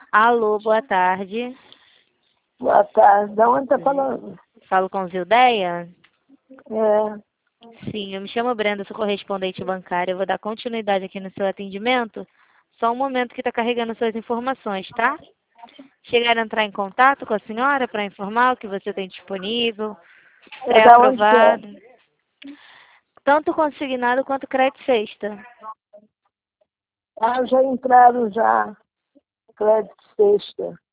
Alô, boa tarde. Boa tarde. Da onde tá falando? Falo com Zildeia? É. Sim, eu me chamo Brenda, sou correspondente bancária. Eu vou dar continuidade aqui no seu atendimento. Só um momento que está carregando suas informações, tá? Chegaram a entrar em contato com a senhora para informar o que você tem disponível, É da onde que é? pré-aprovado, tanto consignado quanto crédito sexta. Ah, já entraram já. Crédito sexta.